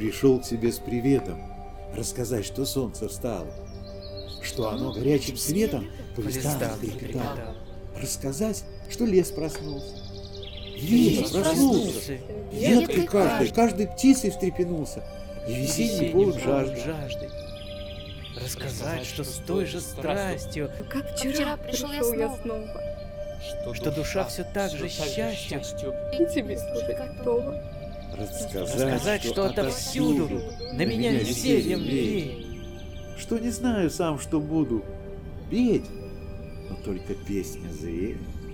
Пришел к тебе с приветом, рассказать, что солнце встало, что оно горячим светом по листам трепетало. Рассказать, что лес проснулся. Весь проснулся. Веткой каждой птицей встрепенулся. И весенний полог жажды. Рассказать, что с той же страстью, Как вчера пришел я снова. что душа все так же счастью, И тебе служить готова. рассказать, что отовсюду на меня весельем веет. Что не знаю сам, что буду петь, но только песня заедет.